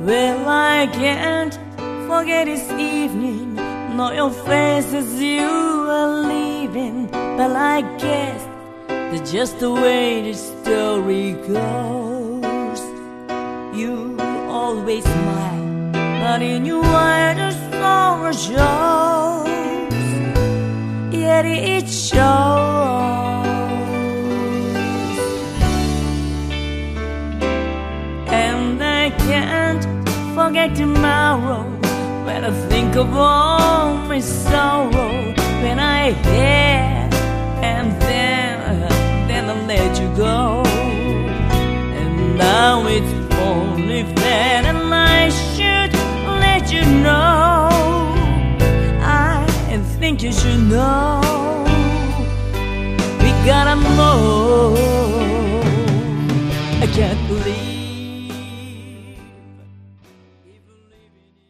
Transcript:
Well, I can't forget this evening, nor your face as you were leaving. But I guess that's just the way the story goes. You always smile, but in your eyes the sorrow shows. Yet it shows. And I can't forget tomorrow, when I think of all my sorrow. When I had, and then I let you go. And now it's only fair, and I should let you know. I think you should know. We gotta move. I can't believe